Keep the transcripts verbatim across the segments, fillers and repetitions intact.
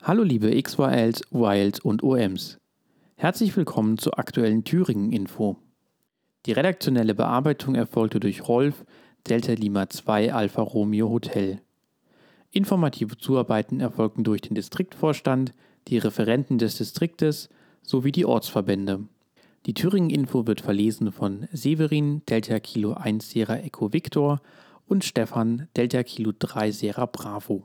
Hallo liebe X Y Ls, Y Ls und O Ms. Herzlich willkommen zur aktuellen Thüringen-Info. Die redaktionelle Bearbeitung erfolgte durch Rolf, Delta Lima zwei Alpha Romeo Hotel. Informative Zuarbeiten erfolgten durch den Distriktvorstand, die Referenten des Distriktes sowie die Ortsverbände. Die Thüringen-Info wird verlesen von Severin, Delta Kilo eins Sierra Echo Victor und Stefan, Delta Kilo drei Sierra Bravo.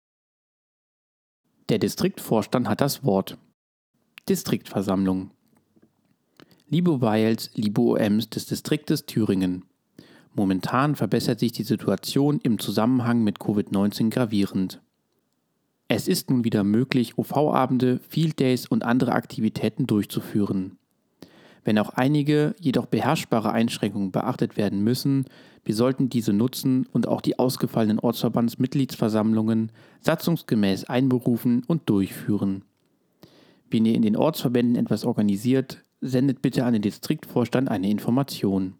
Der Distriktvorstand hat das Wort. Distriktversammlung. Liebe Y Ls, liebe O Ms des Distriktes Thüringen. Momentan verbessert sich die Situation im Zusammenhang mit Covid neunzehn gravierend. Es ist nun wieder möglich, O V-Abende, Field Days und andere Aktivitäten durchzuführen. Wenn auch einige, jedoch beherrschbare Einschränkungen beachtet werden müssen, wir sollten diese nutzen und auch die ausgefallenen Ortsverbandsmitgliedsversammlungen satzungsgemäß einberufen und durchführen. Wenn ihr in den Ortsverbänden etwas organisiert, sendet bitte an den Distriktvorstand eine Information.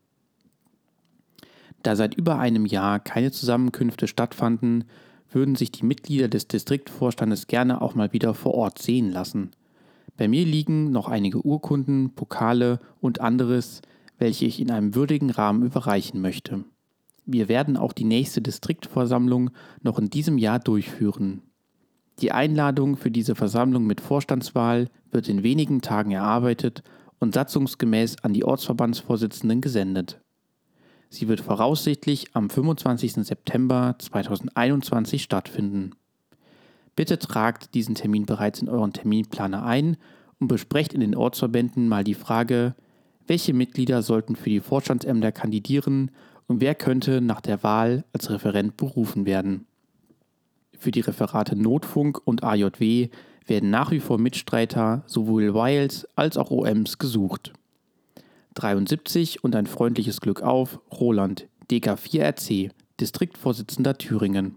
Da seit über einem Jahr keine Zusammenkünfte stattfanden, würden sich die Mitglieder des Distriktvorstandes gerne auch mal wieder vor Ort sehen lassen. Bei mir liegen noch einige Urkunden, Pokale und anderes, welche ich in einem würdigen Rahmen überreichen möchte. Wir werden auch die nächste Distriktversammlung noch in diesem Jahr durchführen. Die Einladung für diese Versammlung mit Vorstandswahl wird in wenigen Tagen erarbeitet und satzungsgemäß an die Ortsverbandsvorsitzenden gesendet. Sie wird voraussichtlich am fünfundzwanzigsten September zweitausendeinundzwanzig stattfinden. Bitte tragt diesen Termin bereits in euren Terminplaner ein und besprecht in den Ortsverbänden mal die Frage, welche Mitglieder sollten für die Vorstandsämter kandidieren und wer könnte nach der Wahl als Referent berufen werden. Für die Referate Notfunk und A J W werden nach wie vor Mitstreiter sowohl Y Ls als auch O Ms gesucht. dreiundsiebzig und ein freundliches Glück auf, Roland, D K vier R C, Distriktvorsitzender Thüringen.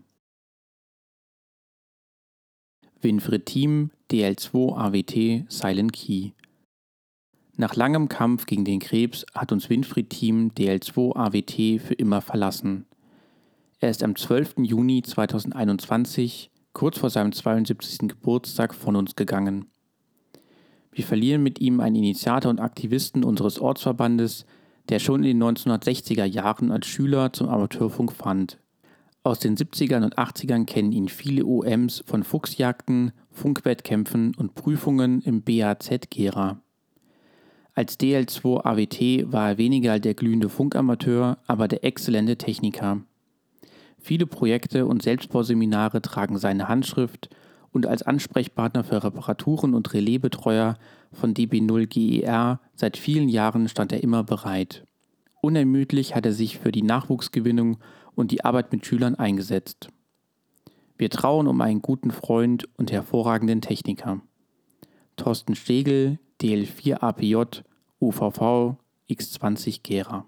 Winfried Thiem, D L zwei A W T, Silent Key. Nach langem Kampf gegen den Krebs hat uns Winfried Thiem, D L zwei A W T, für immer verlassen. Er ist am zwölften Juni zweitausendeinundzwanzig, kurz vor seinem zweiundsiebzigsten Geburtstag, von uns gegangen. Wir verlieren mit ihm einen Initiator und Aktivisten unseres Ortsverbandes, der schon in den neunzehnhundertsechziger Jahren als Schüler zum Amateurfunk fand. Aus den siebzigern und achtzigern kennen ihn viele O Ms von Fuchsjagden, Funkwettkämpfen und Prüfungen im B A Z Gera. Als D L zwei A W T war er weniger der glühende Funkamateur, aber der exzellente Techniker. Viele Projekte und Selbstbauseminare tragen seine Handschrift und als Ansprechpartner für Reparaturen und Relaisbetreuer von D B null G E R seit vielen Jahren stand er immer bereit. Unermüdlich hat er sich für die Nachwuchsgewinnung und die Arbeit mit Schülern eingesetzt. Wir trauern um einen guten Freund und hervorragenden Techniker. Thorsten Stegel, D L vier A P J, U V V, X zwanzig Gera.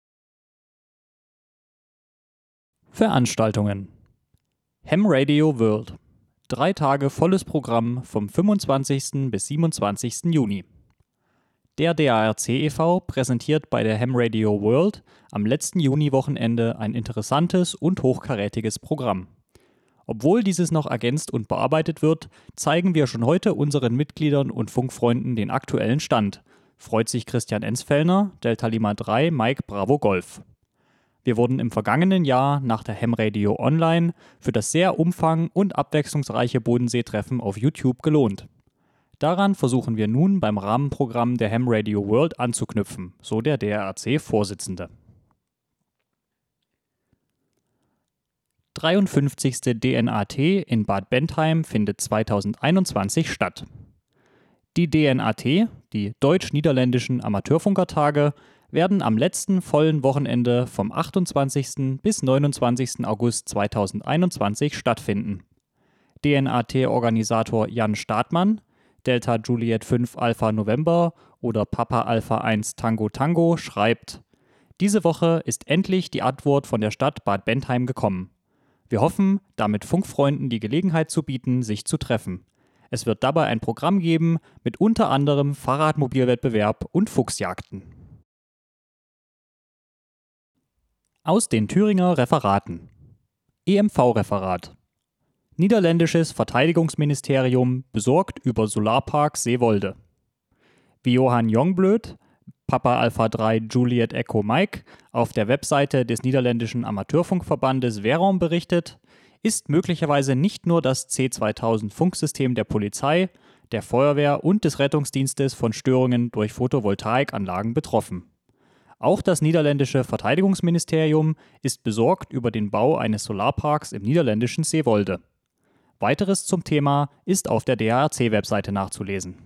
Veranstaltungen. Ham Radio World. Drei Tage volles Programm vom fünfundzwanzigsten bis siebenundzwanzigsten Juni. Der D A R C e V präsentiert bei der Ham Radio World am letzten Juniwochenende ein interessantes und hochkarätiges Programm. Obwohl dieses noch ergänzt und bearbeitet wird, zeigen wir schon heute unseren Mitgliedern und Funkfreunden den aktuellen Stand, freut sich Christian Ensfellner, Delta Lima drei, Mike Bravo Golf. Wir wurden im vergangenen Jahr nach der Ham Radio Online für das sehr umfang- und abwechslungsreiche Bodensee-Treffen auf YouTube gelohnt. Daran versuchen wir nun beim Rahmenprogramm der Ham Radio World anzuknüpfen, so der D A R C-Vorsitzende. dreiundfünfzigste D N A T in Bad Bentheim findet zweitausendeinundzwanzig statt. Die D N A T, die Deutsch-Niederländischen Amateurfunkertage, werden am letzten vollen Wochenende vom achtundzwanzigsten bis neunundzwanzigsten August zweitausendeinundzwanzig stattfinden. D N A T-Organisator Jan Stadmann, Delta Juliet fünf Alpha November oder Papa Alpha eins Tango Tango schreibt: Diese Woche ist endlich die Antwort von der Stadt Bad Bentheim gekommen. Wir hoffen, damit Funkfreunden die Gelegenheit zu bieten, sich zu treffen. Es wird dabei ein Programm geben mit unter anderem Fahrradmobilwettbewerb und Fuchsjagden. Aus den Thüringer Referaten. E M V-Referat. Niederländisches Verteidigungsministerium besorgt über Solarpark Zeewolde. Wie Johan Jongblöd, Papa Alpha drei Juliet Echo Mike, auf der Webseite des niederländischen Amateurfunkverbandes Veron berichtet, ist möglicherweise nicht nur das C zweitausend Funksystem der Polizei, der Feuerwehr und des Rettungsdienstes von Störungen durch Photovoltaikanlagen betroffen. Auch das niederländische Verteidigungsministerium ist besorgt über den Bau eines Solarparks im niederländischen Zeewolde. Weiteres zum Thema ist auf der D A R C-Webseite nachzulesen.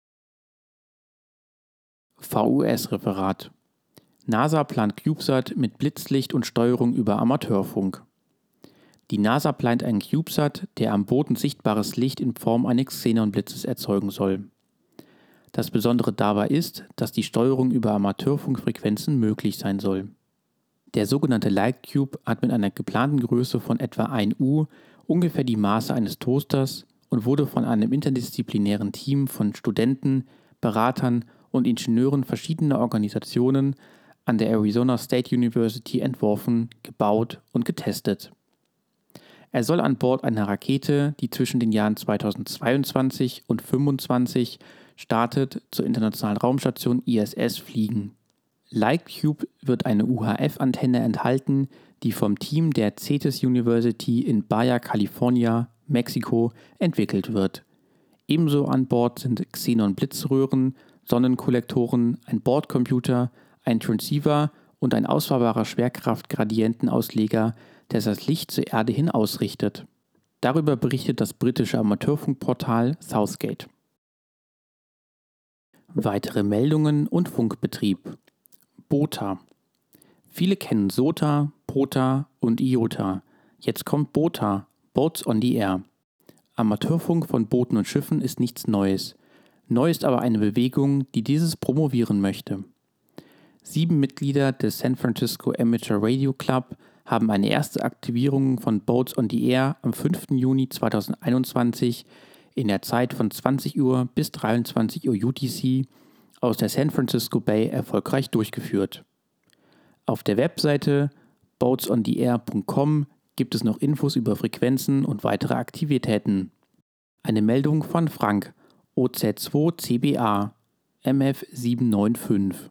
V U S-Referat. NASA plant CubeSat mit Blitzlicht und Steuerung über Amateurfunk. Die NASA plant einen CubeSat, der am Boden sichtbares Licht in Form eines Xenonblitzes erzeugen soll. Das Besondere dabei ist, dass die Steuerung über Amateurfunkfrequenzen möglich sein soll. Der sogenannte LightCube hat mit einer geplanten Größe von etwa ein U ungefähr die Maße eines Toasters und wurde von einem interdisziplinären Team von Studenten, Beratern und Ingenieuren verschiedener Organisationen an der Arizona State University entworfen, gebaut und getestet. Er soll an Bord einer Rakete, die zwischen den Jahren zweitausendzweiundzwanzig und zweitausendfünfundzwanzig startet, zur Internationalen Raumstation I S S fliegen. LightCube wird eine U H F-Antenne enthalten, die vom Team der Cetus University in Baja California, Mexiko, entwickelt wird. Ebenso an Bord sind Xenon-Blitzröhren, Sonnenkollektoren, ein Bordcomputer, ein Transceiver und ein ausfahrbarer Schwerkraftgradientenausleger, der das Licht zur Erde hin ausrichtet. Darüber berichtet das britische Amateurfunkportal Southgate. Weitere Meldungen und Funkbetrieb. BOTA. Viele kennen SOTA, POTA und IOTA. Jetzt kommt BOTA, Boats on the Air. Amateurfunk von Booten und Schiffen ist nichts Neues. Neu ist aber eine Bewegung, die dieses promovieren möchte. Sieben Mitglieder des San Francisco Amateur Radio Club haben eine erste Aktivierung von Boats on the Air am fünften Juni zweitausendeinundzwanzig in der Zeit von zwanzig Uhr bis dreiundzwanzig Uhr U T C aus der San Francisco Bay erfolgreich durchgeführt. Auf der Webseite boats on the air punkt com gibt es noch Infos über Frequenzen und weitere Aktivitäten. Eine Meldung von Frank, O Z zwei C B A, M F sieben neun fünf.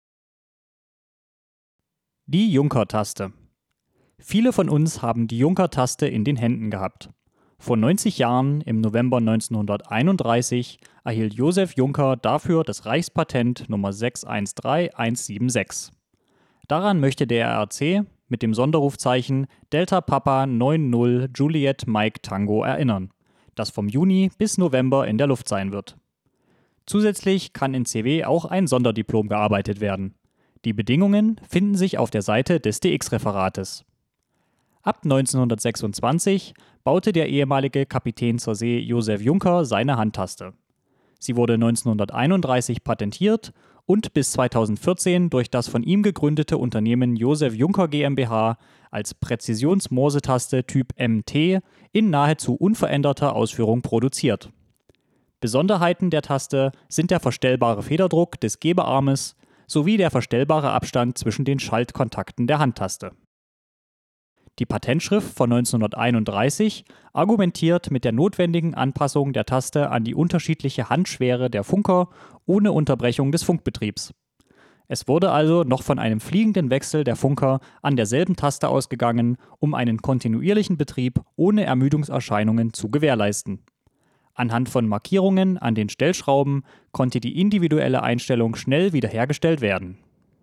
Die Juncker-Taste. Viele von uns haben die Juncker-Taste in den Händen gehabt. Vor neunzig Jahren, im November neunzehnhunderteinunddreißig, erhielt Josef Juncker dafür das Reichspatent Nummer sechs eins drei eins sieben sechs. Daran möchte der R R C mit dem Sonderrufzeichen Delta Papa neun null Juliet Mike Tango erinnern, das vom Juni bis November in der Luft sein wird. Zusätzlich kann in C W auch ein Sonderdiplom gearbeitet werden. Die Bedingungen finden sich auf der Seite des D X-Referates. Ab neunzehnhundertsechsundzwanzig baute der ehemalige Kapitän zur See Josef Juncker seine Handtaste. Sie wurde neunzehnhunderteinunddreißig patentiert und bis zweitausendvierzehn durch das von ihm gegründete Unternehmen Josef Juncker GmbH als Präzisions-Morsetaste Typ M T in nahezu unveränderter Ausführung produziert. Besonderheiten der Taste sind der verstellbare Federdruck des Geberarmes sowie der verstellbare Abstand zwischen den Schaltkontakten der Handtaste. Die Patentschrift von neunzehnhunderteinunddreißig argumentiert mit der notwendigen Anpassung der Taste an die unterschiedliche Handschwere der Funker ohne Unterbrechung des Funkbetriebs. Es wurde also noch von einem fliegenden Wechsel der Funker an derselben Taste ausgegangen, um einen kontinuierlichen Betrieb ohne Ermüdungserscheinungen zu gewährleisten. Anhand von Markierungen an den Stellschrauben konnte die individuelle Einstellung schnell wiederhergestellt werden.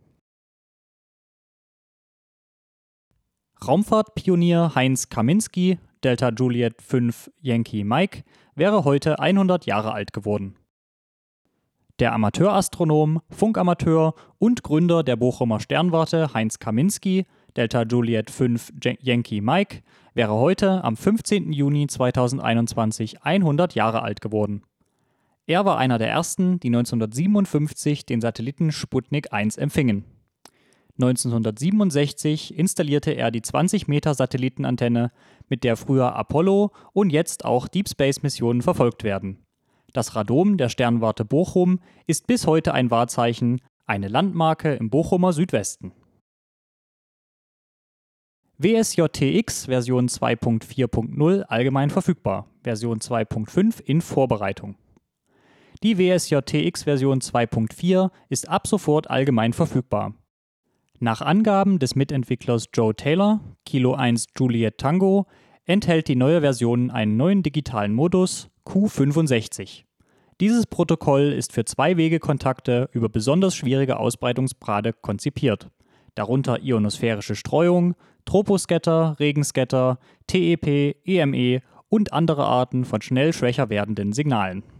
Raumfahrtpionier Heinz Kaminski, Delta Juliet fünf Yankee Mike, wäre heute hundert Jahre alt geworden. Der Amateurastronom, Funkamateur und Gründer der Bochumer Sternwarte Heinz Kaminski, Delta Juliet fünf Yankee Mike, wäre heute am fünfzehnten Juni zweitausendeinundzwanzig hundert Jahre alt geworden. Er war einer der ersten, die neunzehnhundertsiebenundfünfzig den Satelliten Sputnik eins empfingen. neunzehnhundertsiebenundsechzig installierte er die zwanzig Meter Satellitenantenne, mit der früher Apollo und jetzt auch Deep Space Missionen verfolgt werden. Das Radom der Sternwarte Bochum ist bis heute ein Wahrzeichen, eine Landmarke im Bochumer Südwesten. W S J T X Version zwei Punkt vier Punkt null allgemein verfügbar, Version zwei Punkt fünf in Vorbereitung. Die W S J T X Version zwei Punkt vier ist ab sofort allgemein verfügbar. Nach Angaben des Mitentwicklers Joe Taylor, Kilo eins Juliet Tango, enthält die neue Version einen neuen digitalen Modus, Q fünfundsechzig. Dieses Protokoll ist für Zwei-Wege-Kontakte über besonders schwierige Ausbreitungsgrade konzipiert, darunter ionosphärische Streuung, Troposcatter, Regenscatter, T E P, E M E und andere Arten von schnell schwächer werdenden Signalen.